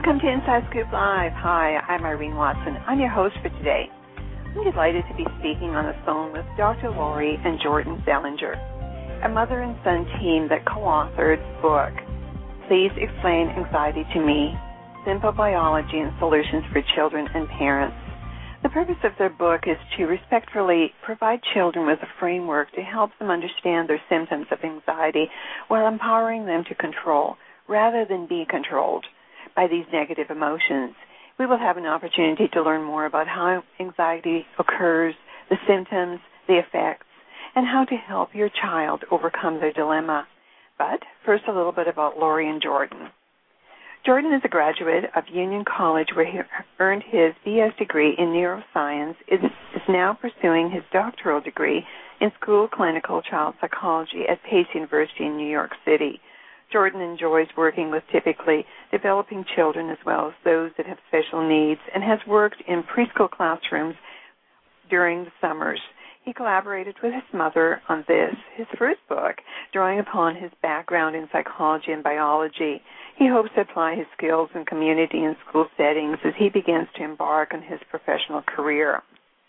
Welcome to Inside Scoop Live. Hi, I'm Irene Watson. I'm your host for today. I'm delighted to be speaking on the phone with Dr. Lori and Jordan Zelinger, a mother and son team that co-authored the book, Please Explain Anxiety to Me, Simple Biology and Solutions for Children and Parents. The purpose of their book is to respectfully provide children with a framework to help them understand their symptoms of anxiety while empowering them to control rather than be controlled by these negative emotions. We will have an opportunity to learn more about how anxiety occurs, the symptoms, the effects, and how to help your child overcome their dilemma. But first, a little bit about Lori and Jordan. Jordan is a graduate of Union College where he earned his BS degree in neuroscience, is now pursuing his doctoral degree in school clinical child psychology at Pace University in New York City. Jordan enjoys working with typically developing children as well as those that have special needs and has worked in preschool classrooms during the summers. He collaborated with his mother on this, his first book, drawing upon his background in psychology and biology. He hopes to apply his skills in community and school settings as he begins to embark on his professional career.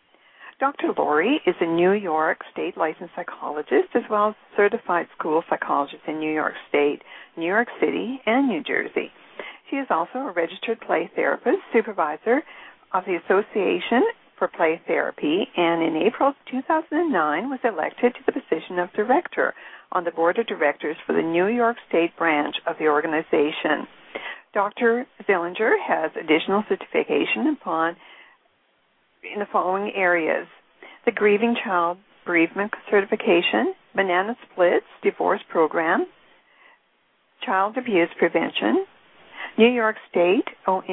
Dr. Lori is a New York State licensed psychologist as well as a certified school psychologist in New York State, New York City, and New Jersey. She is also a registered play therapist, supervisor of the Association for Play Therapy, and in April 2009 was elected to the position of director on the board of directors for the New York State branch of the organization. Dr. Zelinger has additional certification in the following areas: the Grieving Child Bereavement Certification, Banana Splits Divorce Program, Child Abuse Prevention, New York State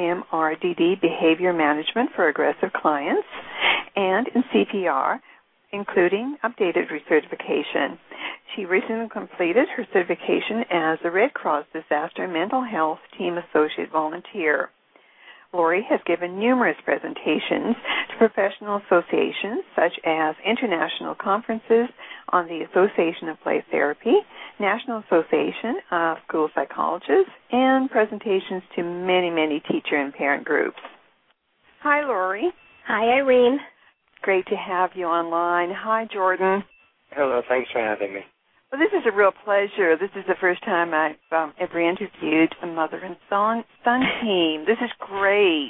OMRDD Behavior Management for Aggressive Clients, and in CPR, including updated recertification. She recently completed her certification as a Red Cross Disaster Mental Health Team Associate Volunteer. Lori has given numerous presentations to professional associations such as international conferences on the Association of Play Therapy, National Association of School Psychologists, and presentations to many, many teacher and parent groups. Hi, Lori. Hi, Irene. Great to have you online. Hi, Jordan. Hello, thanks for having me. Well, this is a real pleasure. This is the first time I've ever interviewed a mother and son team. This is great.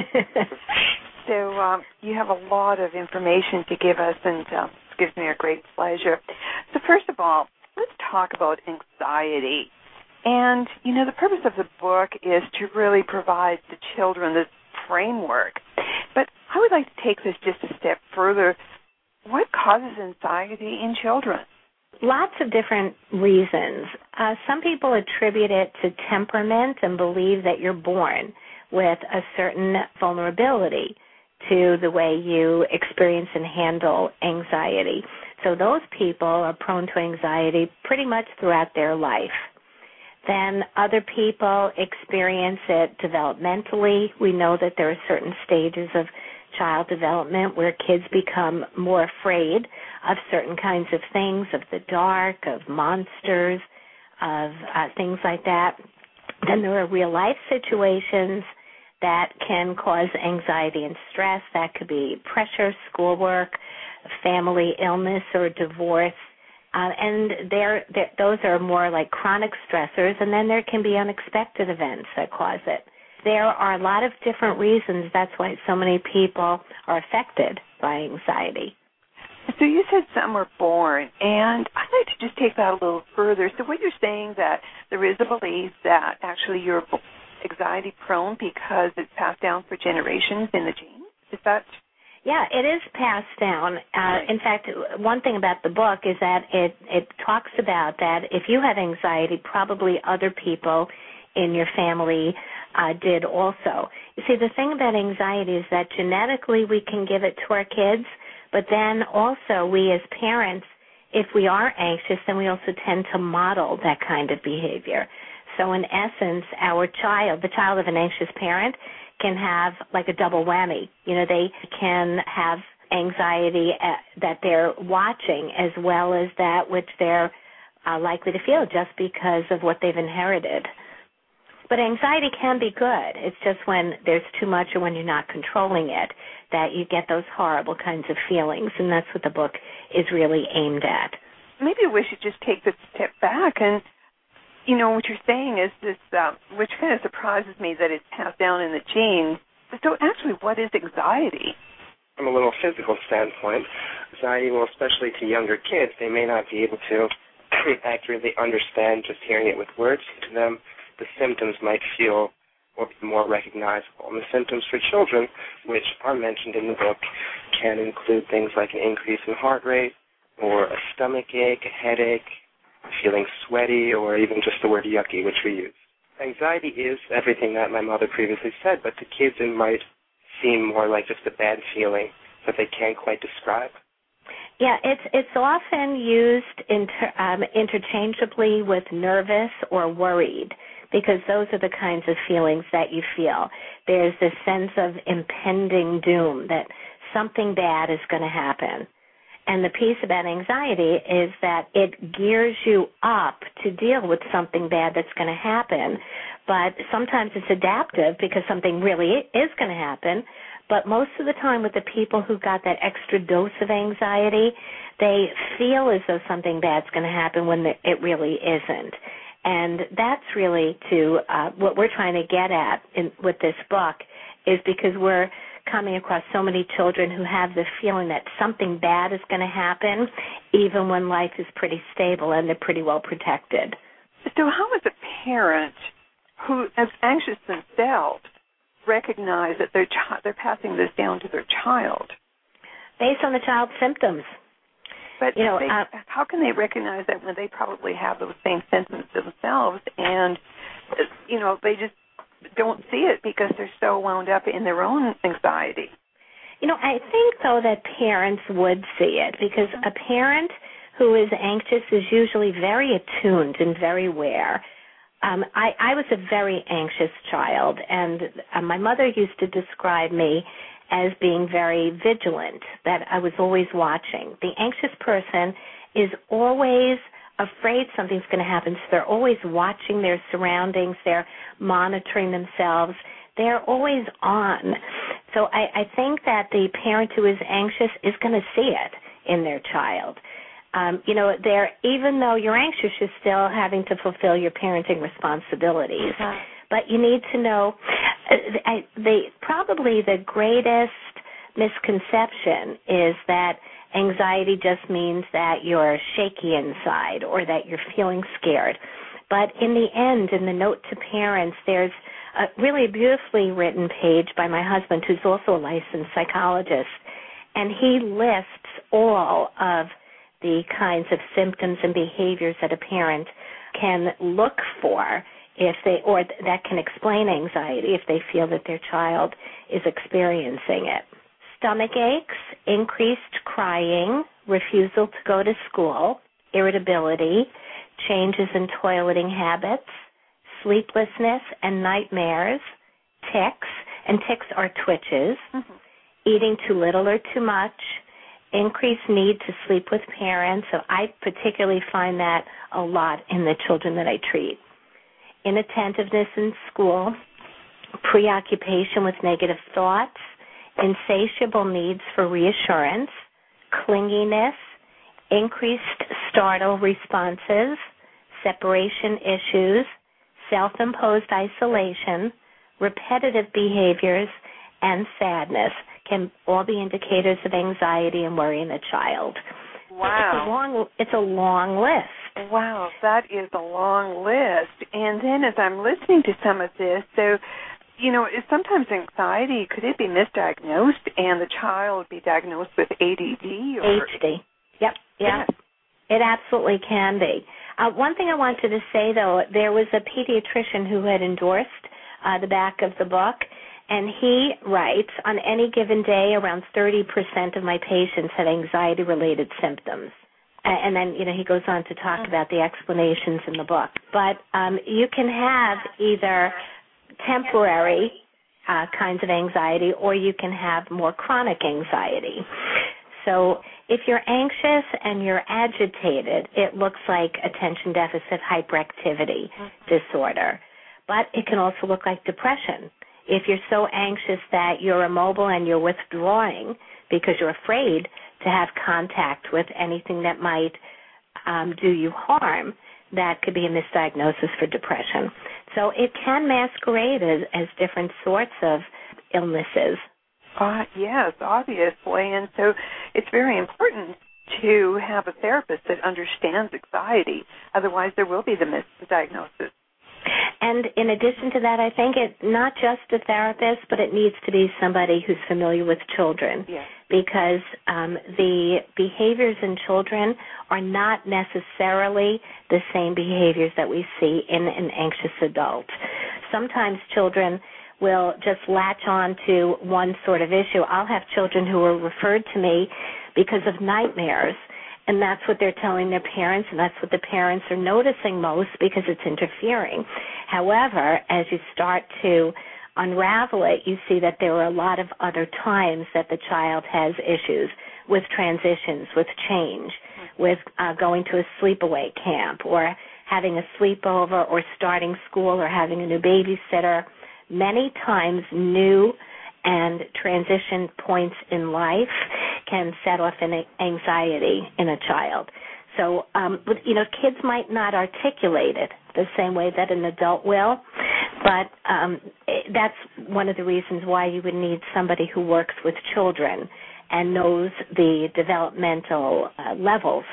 So you have a lot of information to give us, and it gives me a great pleasure. So first of all, let's talk about anxiety. And, you know, the purpose of the book is to really provide the children this framework. But I would like to take this just a step further. What causes anxiety in children? Lots of different reasons. Some people attribute it to temperament and believe that you're born with a certain vulnerability to the way you experience and handle anxiety. So those people are prone to anxiety pretty much throughout their life. Then other people experience it developmentally. We know that there are certain stages of child development where kids become more afraid of certain kinds of things, of the dark, of monsters, of things like that. Then there are real-life situations that can cause anxiety and stress. That could be pressure, schoolwork, family illness, or divorce. And those are more like chronic stressors, and then there can be unexpected events that cause it. There are a lot of different reasons. That's why so many people are affected by anxiety. So you said some were born, and I'd like to just take that a little further. So what you're saying that there is a belief that actually you're anxiety prone because it's passed down for generations in the genes? Is that? Yeah, it is passed down. In fact, one thing about the book is that it talks about that if you have anxiety, probably other people in your family did also. You see, the thing about anxiety is that genetically we can give it to our kids, but then also we as parents, if we are anxious, then we also tend to model that kind of behavior. So in essence, the child of an anxious parent can have like a double whammy. You know, they can have anxiety that they're watching as well as that which they're likely to feel just because of what they've inherited. But anxiety can be good. It's just when there's too much or when you're not controlling it that you get those horrible kinds of feelings, and that's what the book is really aimed at. Maybe we should just take this step back and, you know, what you're saying is this, which kind of surprises me that it's passed down in the genes. So actually, what is anxiety? From a little physical standpoint, anxiety, well, especially to younger kids, they may not be able to accurately understand just hearing it with words. To them, the symptoms might feel or be more recognizable. And the symptoms for children, which are mentioned in the book, can include things like an increase in heart rate or a stomach ache, a headache, feeling sweaty, or even just the word yucky, which we use. Anxiety is everything that my mother previously said, but to kids it might seem more like just a bad feeling that they can't quite describe. Yeah, it's often used interchangeably with nervous or worried, because those are the kinds of feelings that you feel. There's this sense of impending doom, that something bad is going to happen. And the piece about anxiety is that it gears you up to deal with something bad that's going to happen, but sometimes it's adaptive because something really is going to happen. But most of the time with the people who got that extra dose of anxiety, they feel as though something bad's going to happen when it really isn't. And that's really what we're trying to get at with this book, is because we're coming across so many children who have the feeling that something bad is going to happen even when life is pretty stable and they're pretty well protected. So how does a parent who is anxious themselves recognize that they're passing this down to their child? Based on the child's symptoms. But how can they recognize that when they probably have those same symptoms themselves and, they just don't see it because they're so wound up in their own anxiety? I think, though, that parents would see it, because a parent who is anxious is usually very attuned and very aware. I was a very anxious child, and my mother used to describe me as being very vigilant, that I was always watching. The anxious person is always afraid something's going to happen, so they're always watching their surroundings, they're monitoring themselves, they're always on. So I think that the parent who is anxious is going to see it in their child. Even though you're anxious, you're still having to fulfill your parenting responsibilities. Uh-huh. But you need to know, probably the greatest misconception is that anxiety just means that you're shaky inside or that you're feeling scared. But in the end, in the note to parents, there's a really beautifully written page by my husband, who's also a licensed psychologist, and he lists all of the kinds of symptoms and behaviors that a parent can look for or that can explain anxiety if they feel that their child is experiencing it. Stomach aches, increased crying, refusal to go to school, irritability, changes in toileting habits, sleeplessness and nightmares, tics, and tics are twitches, eating too little or too much, increased need to sleep with parents. So I particularly find that a lot in the children that I treat. Inattentiveness in school, preoccupation with negative thoughts, insatiable needs for reassurance, clinginess, increased startle responses, separation issues, self-imposed isolation, repetitive behaviors, and sadness can all be indicators of anxiety and worry in a child. Wow. It's a long list. Wow, that is a long list. And then as I'm listening to some of this, so, sometimes anxiety, could it be misdiagnosed and the child be diagnosed with ADD? Or? HD. Yep. Yeah. It absolutely can be. One thing I wanted to say, though, there was a pediatrician who had endorsed the back of the book, and he writes, on any given day, around 30% of my patients had anxiety-related symptoms. And then, he goes on to talk about the explanations in the book. But you can have either temporary kinds of anxiety or you can have more chronic anxiety. So if you're anxious and you're agitated, it looks like attention deficit hyperactivity disorder. but it can also look like depression. If you're so anxious that you're immobile and you're withdrawing because you're afraid to have contact with anything that might do you harm, that could be a misdiagnosis for depression. So it can masquerade as different sorts of illnesses. Yes, obviously. And so it's very important to have a therapist that understands anxiety. Otherwise, there will be the misdiagnosis. And in addition to that, I think it's not just a therapist, but it needs to be somebody who's familiar with children. Yes. Because the behaviors in children are not necessarily the same behaviors that we see in an anxious adult. Sometimes children will just latch on to one sort of issue. I'll have children who are referred to me because of nightmares, and that's what they're telling their parents, and that's what the parents are noticing most because it's interfering. However, as you start to unravel it, you see that there are a lot of other times that the child has issues with transitions, with change, with going to a sleepaway camp or having a sleepover or starting school or having a new babysitter. Many times new and transition points in life can set off an anxiety in a child. So, kids might not articulate it the same way that an adult will, but that's one of the reasons why you would need somebody who works with children and knows the developmental levels,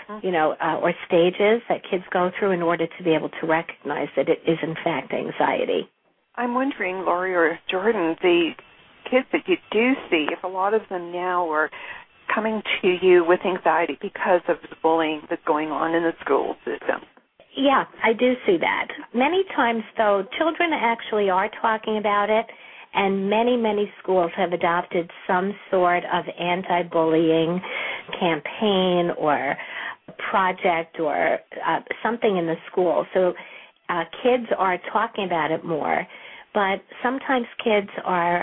or stages that kids go through in order to be able to recognize that it is, in fact, anxiety. I'm wondering, Lori or Jordan, the kids that you do see, if a lot of them now are coming to you with anxiety because of the bullying that's going on in the school system. Yeah, I do see that. Many times, though, children actually are talking about it, and many, many schools have adopted some sort of anti-bullying campaign or project or something in the school. So kids are talking about it more, but sometimes kids are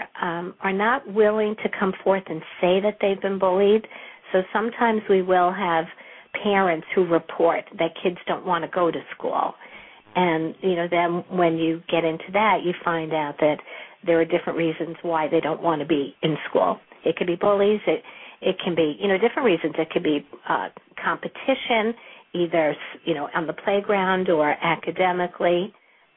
not willing to come forth and say that they've been bullied. So sometimes we will have parents who report that kids don't want to go to school. And, then when you get into that, you find out that there are different reasons why they don't want to be in school. It could be bullies. It can be, different reasons. It could be competition, either, on the playground or academically.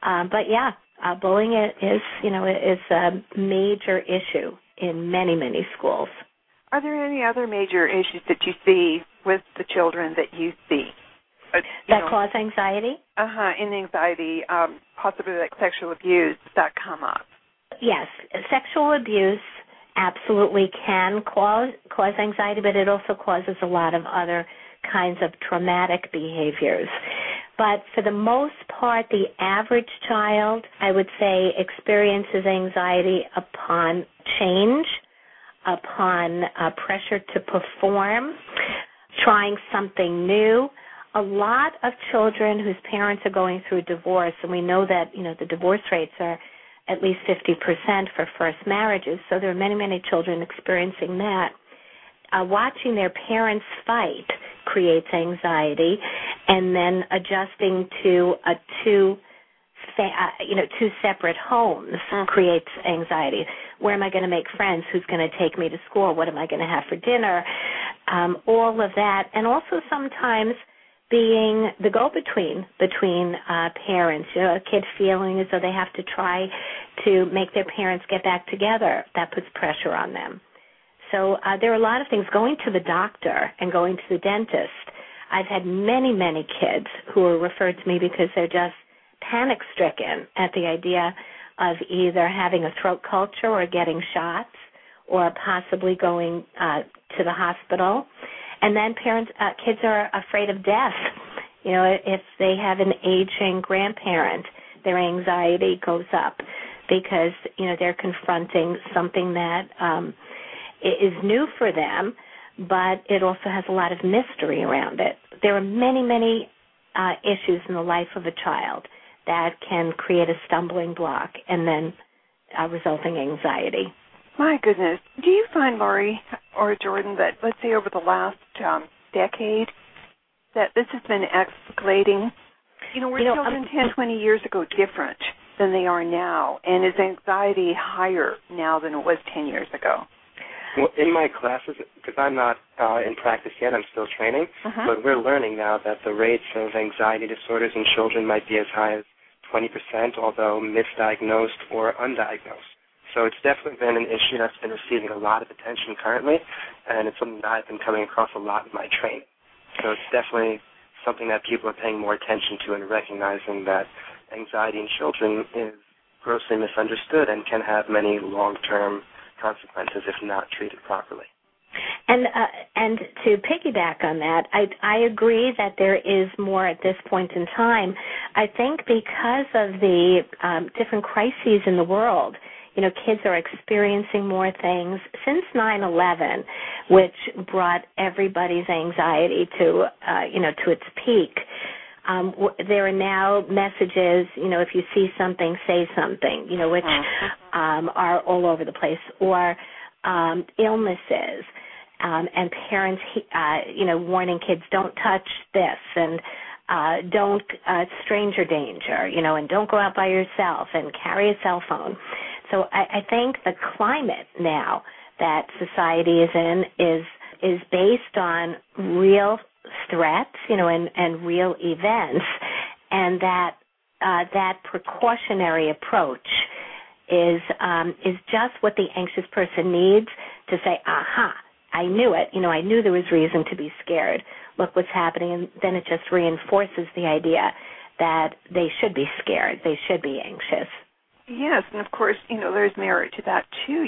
Bullying is a major issue in many, many schools. Are there any other major issues that you see with the children that you see? That cause anxiety? In anxiety, possibly like sexual abuse, does that come up? Yes, sexual abuse absolutely can cause anxiety, but it also causes a lot of other kinds of traumatic behaviors. But for the most part, the average child, I would say, experiences anxiety upon change, upon pressure to perform, trying something new. A lot of children whose parents are going through divorce, and we know that, the divorce rates are at least 50% for first marriages, so there are many, many children experiencing that. Watching their parents fight creates anxiety, and then adjusting to two separate homes creates anxiety. Where am I going to make friends? Who's going to take me to school? What am I going to have for dinner? All of that, and also sometimes being the go-between between parents. A kid feeling as though they have to try to make their parents get back together. That puts pressure on them. So there are a lot of things. Going to the doctor and going to the dentist. I've had many, many kids who are referred to me because they're just panic-stricken at the idea of either having a throat culture or getting shots or possibly going to the hospital. And then kids are afraid of death. If they have an aging grandparent, their anxiety goes up because, they're confronting something that is new for them, but it also has a lot of mystery around it. There are many, many issues in the life of a child that can create a stumbling block and then resulting anxiety. My goodness. Do you find, Lori or Jordan, that, let's say over the last decade, that this has been escalating? Were children 10, 20 years ago different than they are now? And is anxiety higher now than it was 10 years ago? Well, in my classes, because I'm not in practice yet, I'm still training, but we're learning now that the rates of anxiety disorders in children might be as high as 20%, although misdiagnosed or undiagnosed. So it's definitely been an issue that's been receiving a lot of attention currently, and it's something that I've been coming across a lot in my training. So it's definitely something that people are paying more attention to and recognizing that anxiety in children is grossly misunderstood and can have many long-term consequences if not treated properly. And to piggyback on that, I agree that there is more at this point in time. I think because of the different crises in the world, kids are experiencing more things since 9/11, which brought everybody's anxiety to its peak. There are now messages, if you see something, say something, which are all over the place, or illnesses, and parents, warning kids, don't touch this, and don't stranger danger, and don't go out by yourself, and carry a cell phone. So I think the climate now that society is in is based on real threats, and real events, and that precautionary approach is just what the anxious person needs to say, aha, I knew it. I knew there was reason to be scared. Look what's happening, and then it just reinforces the idea that they should be scared. They should be anxious. Yes, and of course, there's merit to that too.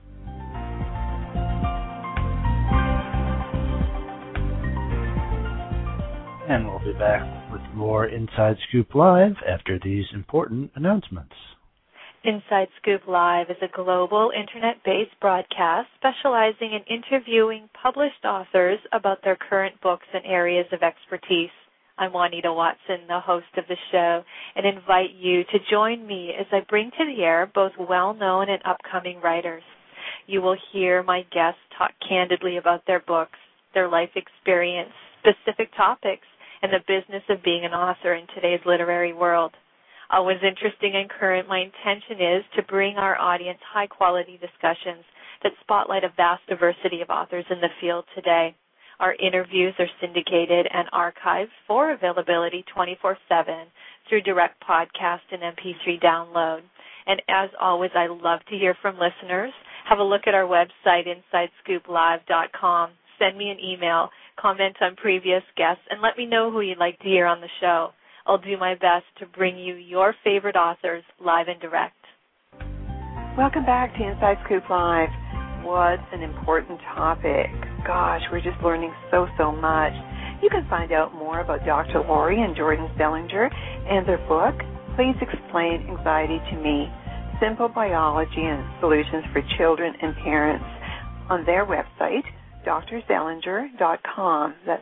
And we'll be back with more Inside Scoop Live after these important announcements. Inside Scoop Live is a global internet-based broadcast specializing in interviewing published authors about their current books and areas of expertise. I'm Juanita Watson, the host of the show, and invite you to join me as I bring to the air both well-known and upcoming writers. You will hear my guests talk candidly about their books, their life experience, specific topics, and the business of being an author in today's literary world. Always interesting and current, my intention is to bring our audience high-quality discussions that spotlight a vast diversity of authors in the field today. Our interviews are syndicated and archived for availability 24/7 through direct podcast and MP3 download. And as always, I love to hear from listeners. Have a look at our website, InsideScoopLive.com. Send me an email, comment on previous guests, and let me know who you'd like to hear on the show. I'll do my best to bring you your favorite authors live and direct. Welcome back to Inside Scoop Live. What an important topic. Gosh, we're just learning so much. You can find out more about Dr. Lori and Jordan Zelinger and their book, Please Explain Anxiety to Me, Simple Biology and Solutions for Children and Parents, on their website, drzelinger.com. That's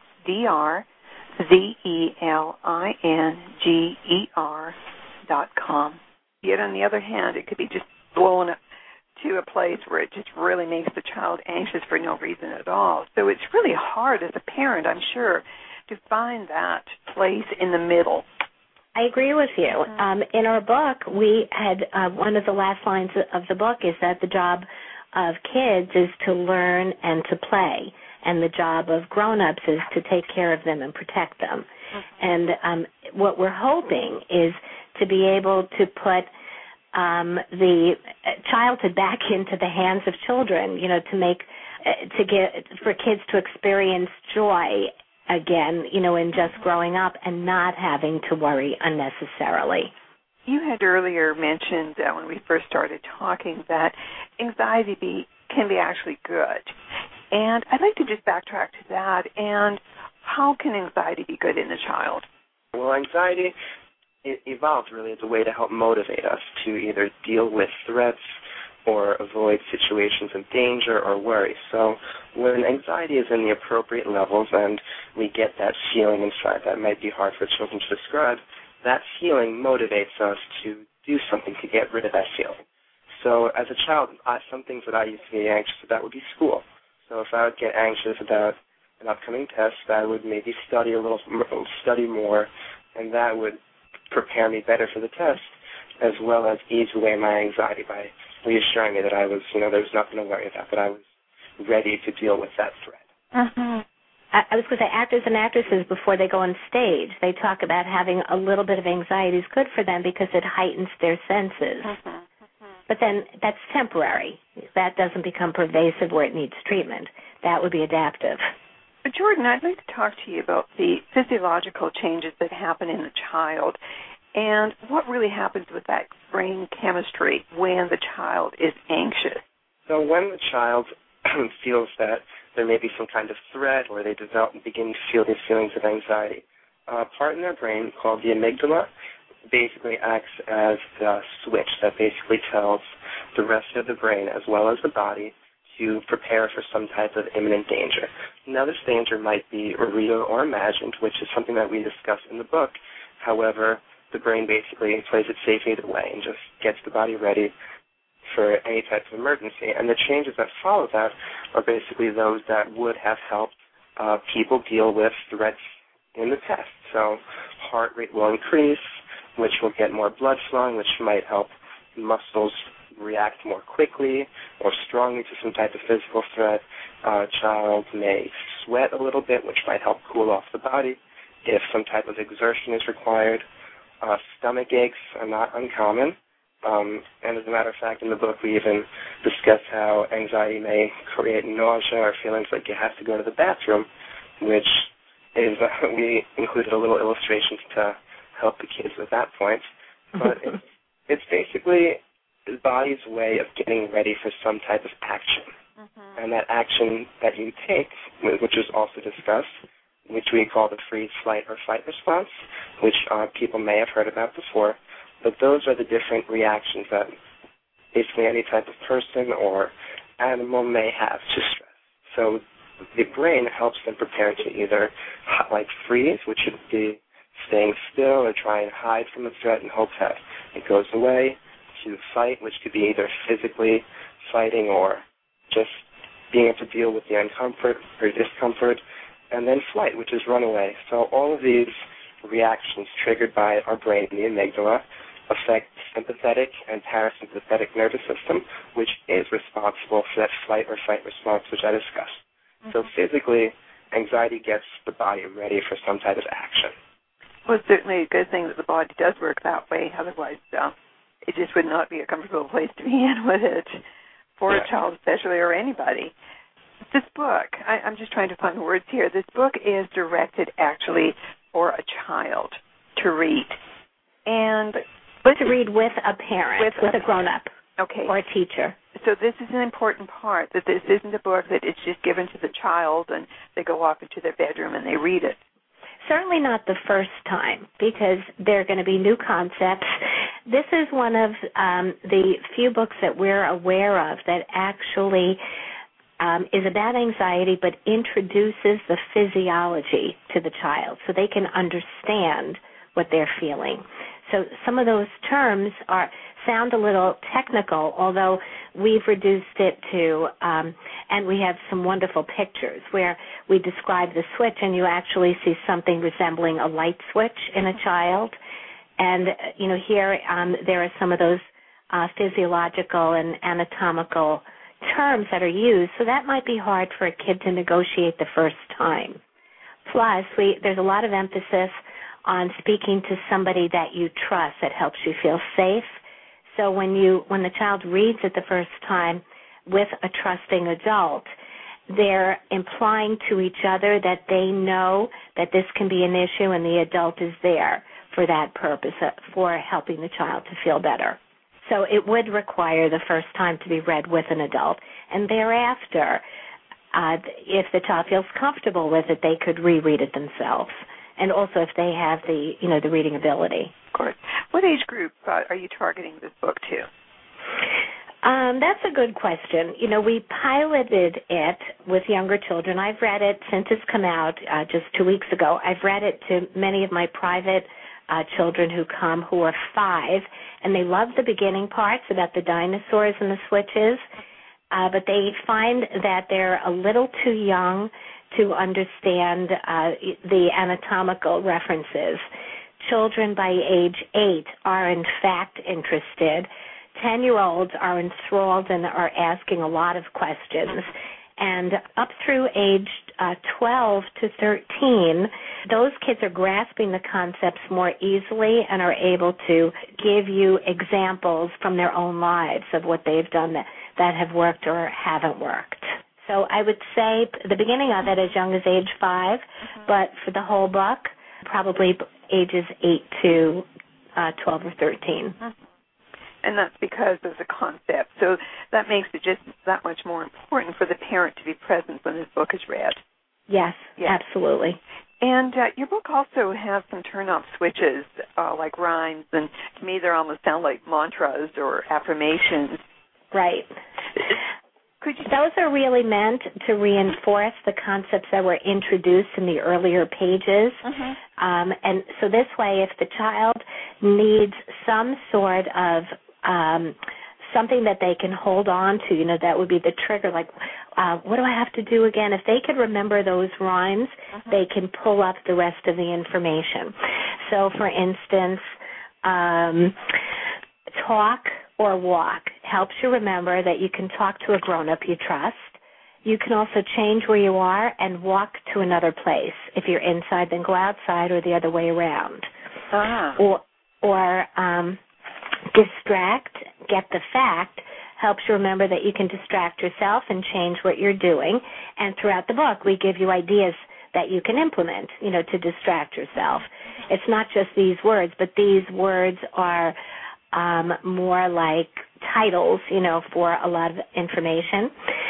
DRZELINGER.com. Yet on the other hand, it could be just blown up to a place where it just really makes the child anxious for no reason at all. So it's really hard as a parent, I'm sure, to find that place in the middle. I agree with you. In our book, we had one of the last lines of the book is that the job of kids is to learn and to play, and the job of grown-ups is to take care of them and protect them. And what we're hoping is to be able to put the childhood back into the hands of children, for kids to experience joy again, in just growing up and not having to worry unnecessarily. You had earlier mentioned when we first started talking that anxiety can be actually good. And I'd like to just backtrack to that. And how can anxiety be good in a child? Well, anxiety evolved really as a way to help motivate us to either deal with threats or avoid situations of danger or worry. So when anxiety is in the appropriate levels and we get that feeling inside that might be hard for children to describe, that feeling motivates us to do something to get rid of that feeling. So as a child, some things that I used to be anxious about would be school. So if I would get anxious about an upcoming test, I would maybe study more, and that would prepare me better for the test. as well as ease away my anxiety by reassuring me that I was, there was nothing to worry about, that I was ready to deal with that threat. Mm-hmm. I was going to say, actors and actresses, before they go on stage, they talk about having a little bit of anxiety is good for them because it heightens their senses. Mm-hmm. But then that's temporary. That doesn't become pervasive where it needs treatment. That would be adaptive. Jordan, I'd like to talk to you about the physiological changes that happen in the child and what really happens with that brain chemistry when the child is anxious. So when the child feels that there may be some kind of threat or they begin to feel these feelings of anxiety, a part in their brain called the amygdala basically acts as the switch that basically tells the rest of the brain as well as the body to prepare for some type of imminent danger. Now, this danger might be real or imagined, which is something that we discuss in the book. However, the brain basically plays it safe either way and just gets the body ready for any type of emergency. And the changes that follow that are basically those that would have helped people deal with threats in the test. So heart rate will increase, which will get more blood flowing, which might help muscles react more quickly or strongly to some type of physical threat. A child may sweat a little bit, which might help cool off the body if some type of exertion is required. Stomach aches are not uncommon. And as a matter of fact, in the book, we even discuss how anxiety may create nausea or feelings like you have to go to the bathroom, which is, we included a little illustration to help the kids with that point. But it's basically the body's way of getting ready for some type of action. Mm-hmm. And that action that you take, which is also discussed, which we call the freeze, flight, or fight response, which people may have heard about before. But those are the different reactions that basically any type of person or animal may have to stress. So the brain helps them prepare to either freeze, which would be staying still or try and hide from a threat and hope that it goes away, to fight, which could be either physically fighting or just being able to deal with the uncomfort or discomfort, and then flight, which is run away. So all of these reactions triggered by our brain, the amygdala, affect sympathetic and parasympathetic nervous system, which is responsible for that flight or fight response, which I discussed. Mm-hmm. So physically, anxiety gets the body ready for some type of action. Well, it's certainly a good thing that the body does work that way. Otherwise, it just would not be a comfortable place to be in with it for a child especially or anybody. This book, I'm just trying to find the words here. This book is directed actually for a child to read. But to read with a parent, with a grown-up, okay, or a teacher. So this is an important part, that this isn't a book that is just given to the child and they go off into their bedroom and they read it. Certainly not the first time, because there are going to be new concepts. This is one of the few books that we're aware of that actually is about anxiety but introduces the physiology to the child so they can understand what they're feeling. So some of those terms sound a little technical, although we've reduced it to, and we have some wonderful pictures where we describe the switch and you actually see something resembling a light switch in a child. And, here there are some of those physiological and anatomical terms that are used, so that might be hard for a kid to negotiate the first time. Plus, there's a lot of emphasis on speaking to somebody that you trust that helps you feel safe. So when the child reads it the first time with a trusting adult, they're implying to each other that they know that this can be an issue and the adult is there for that purpose, for helping the child to feel better. So it would require the first time to be read with an adult. And thereafter, if the child feels comfortable with it, they could reread it themselves. And also if they have the reading ability. Of course. What age group are you targeting this book to? That's a good question. We piloted it with younger children. I've read it since it's come out just 2 weeks ago. I've read it to many of my private children who come who are 5, and they love the beginning parts about the dinosaurs and the switches, but they find that they're a little too young to understand the anatomical references children by age 8 are in fact interested. 10-year-olds are enthralled and are asking a lot of questions. And up through age 12 to 13, those kids are grasping the concepts more easily and are able to give you examples from their own lives of what they've done that have worked or haven't worked. So I would say the beginning of it as young as age 5, but for the whole book, probably ages 8 to 12 or 13. And that's because of the concept. So that makes it just that much more important for the parent to be present when this book is read. Yes, absolutely. And your book also has some turn-off switches, like rhymes, and to me they almost sound like mantras or affirmations. Right. Those are really meant to reinforce the concepts that were introduced in the earlier pages. And so this way, if the child needs some sort of something that they can hold on to, that would be the trigger, like, what do I have to do again? If they could remember those rhymes, they can pull up the rest of the information. So, for instance, talk or walk helps you remember that you can talk to a grown-up you trust. You can also change where you are and walk to another place. If you're inside, then go outside, or the other way around. Or distract, get the fact, helps you remember that you can distract yourself and change what you're doing. And throughout the book, we give you ideas that you can implement, to distract yourself. It's not just these words, but these words are more like titles, for a lot of information.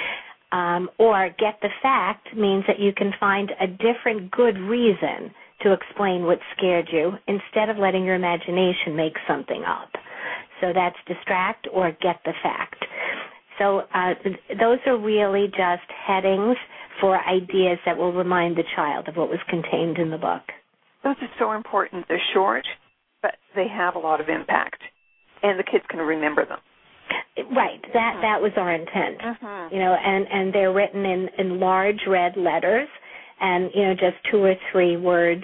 Or get the fact means that you can find a different good reason to explain what scared you instead of letting your imagination make something up. So that's distract or get the fact. So those are really just headings for ideas that will remind the child of what was contained in the book. Those are so important. They're short, but they have a lot of impact, and the kids can remember them. Right. That was our intent. And they're written in large red letters, and just 2 or 3 words,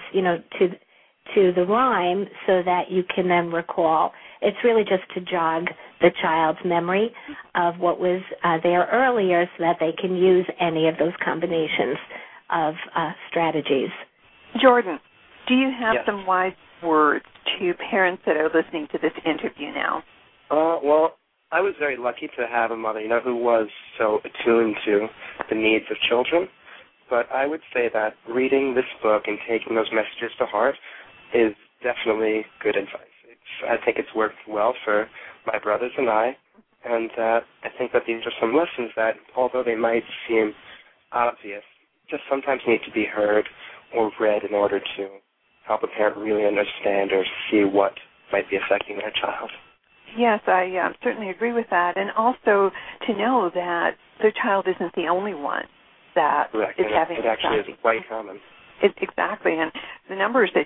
to the rhyme, so that you can then recall. It's really just to jog the child's memory of what was there earlier, so that they can use any of those combinations of strategies. Jordan, do you have some wise words to parents that are listening to this interview now? Well, I was very lucky to have a mother, who was so attuned to the needs of children. But I would say that reading this book and taking those messages to heart is definitely good advice. I think it's worked well for my brothers and I think that these are some lessons that, although they might seem obvious, just sometimes need to be heard or read in order to help a parent really understand or see what might be affecting their child. Yes, I certainly agree with that. And also to know that their child isn't the only one that is having it actually is quite common. Exactly. And the numbers that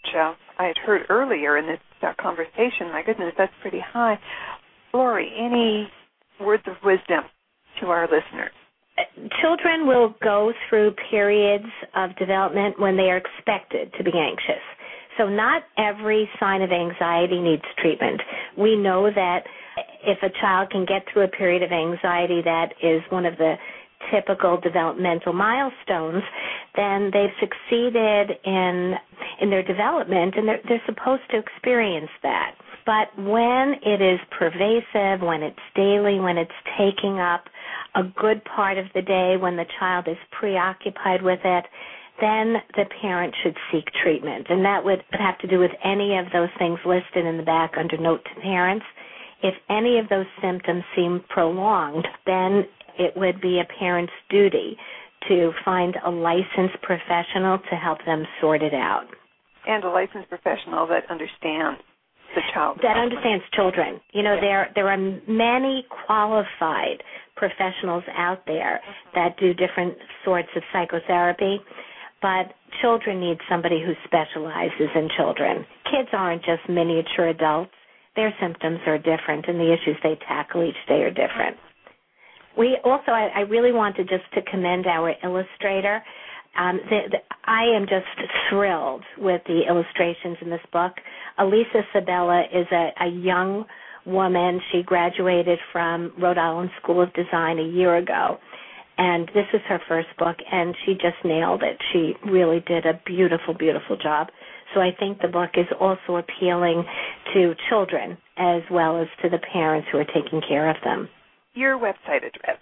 I had heard earlier in this conversation, my goodness, that's pretty high. Lori, any words of wisdom to our listeners? Children will go through periods of development when they are expected to be anxious. So not every sign of anxiety needs treatment. We know that if a child can get through a period of anxiety that is one of the typical developmental milestones, then they've succeeded in their development, and they're supposed to experience that. But when it is pervasive, when it's daily, when it's taking up a good part of the day, when the child is preoccupied with it, then the parent should seek treatment. And that would have to do with any of those things listed in the back under Note to Parents. If any of those symptoms seem prolonged, then it would be a parent's duty to find a licensed professional to help them sort it out. And a licensed professional that understands the child. That understands children. There are many qualified professionals out there that do different sorts of psychotherapy, but children need somebody who specializes in children. Kids aren't just miniature adults. Their symptoms are different, and the issues they tackle each day are different. We also, I really wanted just to commend our illustrator. I am just thrilled with the illustrations in this book. Elisa Sabella is a young woman. She graduated from Rhode Island School of Design a year ago, and this is her first book, and she just nailed it. She really did a beautiful, beautiful job. So I think the book is also appealing to children as well as to the parents who are taking care of them. Your website address?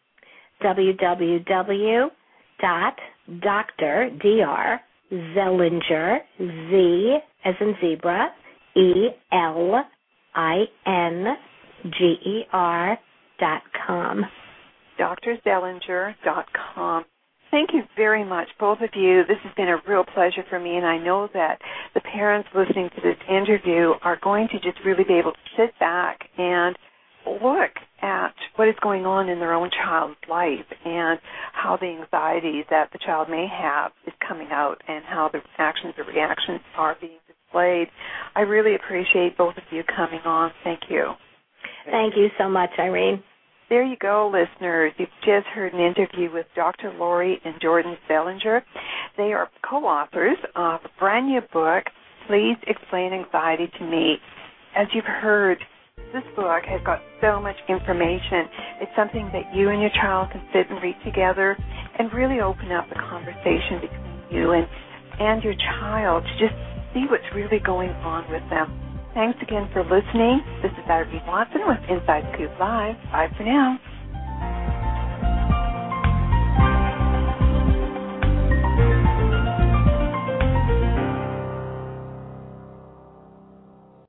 www.Dr. Z as in zebra, ELINGER.com. DrZellinger.com. Thank you very much, both of you. This has been a real pleasure for me, and I know that the parents listening to this interview are going to just really be able to sit back and look at what is going on in their own child's life and how the anxiety that the child may have is coming out and how the actions or reactions are being displayed. I really appreciate both of you coming on. Thank you. Thank you so much, Irene. There you go, listeners. You've just heard an interview with Dr. Lori and Jordan Zelinger. They are co-authors of a brand new book, Please Explain Anxiety to Me. As you've heard, this book has got so much information. It's something that you and your child can sit and read together and really open up the conversation between you and your child to just see what's really going on with them. Thanks again for listening. This is Irene Watson with Inside Scoop Live. Bye for now.